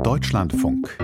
Deutschlandfunk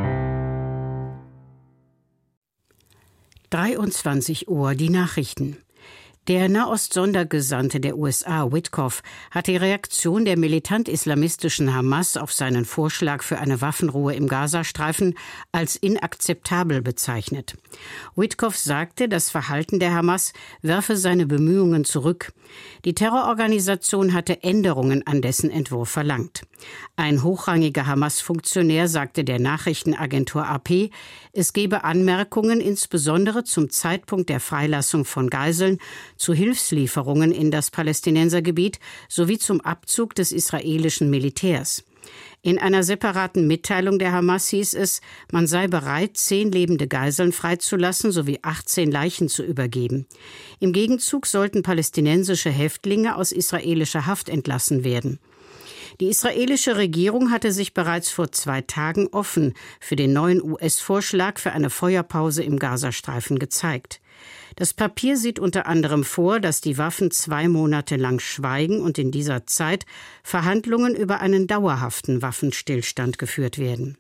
23 Uhr, die Nachrichten. Der Nahost-Sondergesandte der USA, Witkoff, hat die Reaktion der militant-islamistischen Hamas auf seinen Vorschlag für eine Waffenruhe im Gazastreifen als inakzeptabel bezeichnet. Witkoff sagte, das Verhalten der Hamas werfe seine Bemühungen zurück. Die Terrororganisation hatte Änderungen an dessen Entwurf verlangt. Ein hochrangiger Hamas-Funktionär sagte der Nachrichtenagentur AP, es gebe Anmerkungen insbesondere zum Zeitpunkt der Freilassung von Geiseln, zu Hilfslieferungen in das Palästinensergebiet sowie zum Abzug des israelischen Militärs. In einer separaten Mitteilung der Hamas hieß es, man sei bereit, 10 lebende Geiseln freizulassen sowie 18 Leichen zu übergeben. Im Gegenzug sollten palästinensische Häftlinge aus israelischer Haft entlassen werden. Die israelische Regierung hatte sich bereits vor 2 Tagen offen für den neuen US-Vorschlag für eine Feuerpause im Gazastreifen gezeigt. Das Papier sieht unter anderem vor, dass die Waffen 2 Monate lang schweigen und in dieser Zeit Verhandlungen über einen dauerhaften Waffenstillstand geführt werden.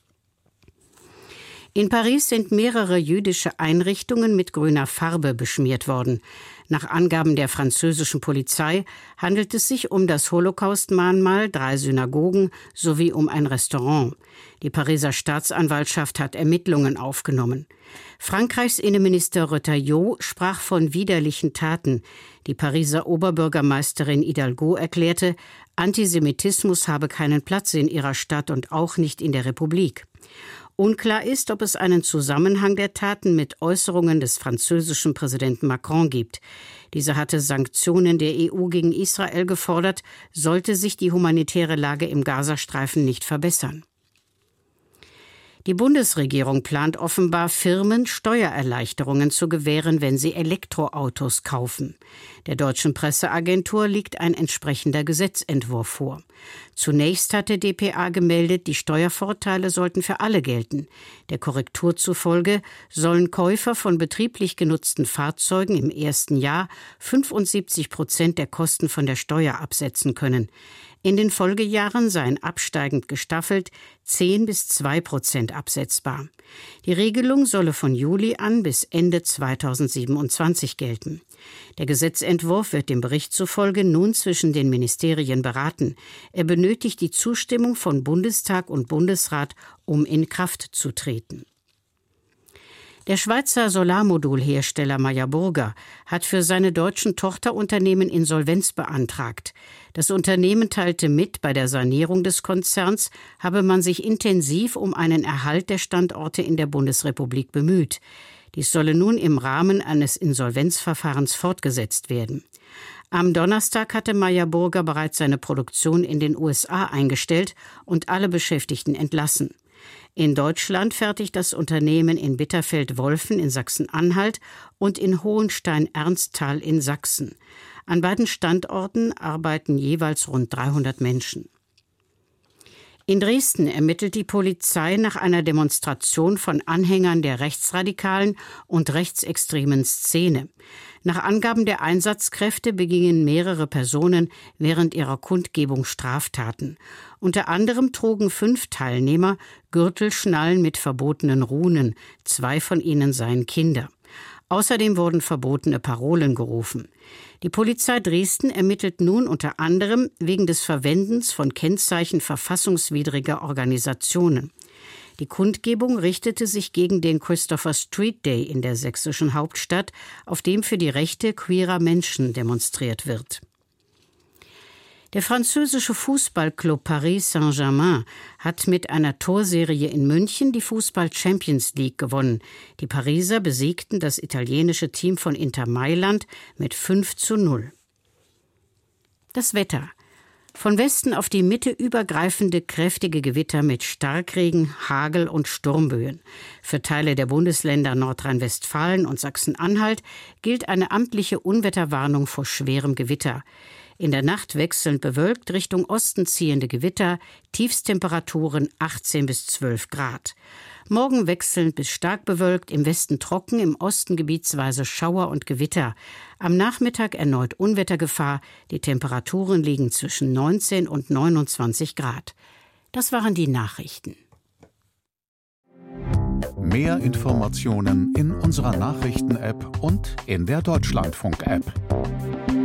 In Paris sind mehrere jüdische Einrichtungen mit grüner Farbe beschmiert worden. Nach Angaben der französischen Polizei handelt es sich um das Holocaust-Mahnmal, 3 Synagogen sowie um ein Restaurant. Die Pariser Staatsanwaltschaft hat Ermittlungen aufgenommen. Frankreichs Innenminister Retailleau sprach von widerlichen Taten. Die Pariser Oberbürgermeisterin Hidalgo erklärte, Antisemitismus habe keinen Platz in ihrer Stadt und auch nicht in der Republik. Unklar ist, ob es einen Zusammenhang der Taten mit Äußerungen des französischen Präsidenten Macron gibt. Dieser hatte Sanktionen der EU gegen Israel gefordert, sollte sich die humanitäre Lage im Gazastreifen nicht verbessern. Die Bundesregierung plant offenbar, Firmen Steuererleichterungen zu gewähren, wenn sie Elektroautos kaufen. Der deutschen Presseagentur liegt ein entsprechender Gesetzentwurf vor. Zunächst hatte dpa gemeldet, die Steuervorteile sollten für alle gelten. Der Korrektur zufolge sollen Käufer von betrieblich genutzten Fahrzeugen im ersten Jahr 75% der Kosten von der Steuer absetzen können. In den Folgejahren seien absteigend gestaffelt 10-2% absetzbar. Die Regelung solle von Juli an bis Ende 2027 gelten. Der Gesetzentwurf wird dem Bericht zufolge nun zwischen den Ministerien beraten. Er benötigt die Zustimmung von Bundestag und Bundesrat, um in Kraft zu treten. Der Schweizer Solarmodulhersteller Meyer Burger hat für seine deutschen Tochterunternehmen Insolvenz beantragt. Das Unternehmen teilte mit, bei der Sanierung des Konzerns habe man sich intensiv um einen Erhalt der Standorte in der Bundesrepublik bemüht. Dies solle nun im Rahmen eines Insolvenzverfahrens fortgesetzt werden. Am Donnerstag hatte Meyer Burger bereits seine Produktion in den USA eingestellt und alle Beschäftigten entlassen. In Deutschland fertigt das Unternehmen in Bitterfeld-Wolfen in Sachsen-Anhalt und in Hohenstein-Ernsthal in Sachsen. An beiden Standorten arbeiten jeweils rund 300 Menschen. In Dresden ermittelt die Polizei nach einer Demonstration von Anhängern der rechtsradikalen und rechtsextremen Szene. Nach Angaben der Einsatzkräfte begingen mehrere Personen während ihrer Kundgebung Straftaten. Unter anderem trugen 5 Teilnehmer Gürtelschnallen mit verbotenen Runen. 2 von ihnen seien Kinder. Außerdem wurden verbotene Parolen gerufen. Die Polizei Dresden ermittelt nun unter anderem wegen des Verwendens von Kennzeichen verfassungswidriger Organisationen. Die Kundgebung richtete sich gegen den Christopher Street Day in der sächsischen Hauptstadt, auf dem für die Rechte queerer Menschen demonstriert wird. Der französische Fußballclub Paris Saint-Germain hat mit einer Torserie in München die Fußball-Champions League gewonnen. Die Pariser besiegten das italienische Team von Inter Mailand mit 5:0. Das Wetter. Von Westen auf die Mitte übergreifende kräftige Gewitter mit Starkregen, Hagel und Sturmböen. Für Teile der Bundesländer Nordrhein-Westfalen und Sachsen-Anhalt gilt eine amtliche Unwetterwarnung vor schwerem Gewitter. In der Nacht wechselnd bewölkt, Richtung Osten ziehende Gewitter, Tiefstemperaturen 18 bis 12 Grad. Morgen wechselnd bis stark bewölkt, im Westen trocken, im Osten gebietsweise Schauer und Gewitter. Am Nachmittag erneut Unwettergefahr, die Temperaturen liegen zwischen 19 und 29 Grad. Das waren die Nachrichten. Mehr Informationen in unserer Nachrichten-App und in der Deutschlandfunk-App.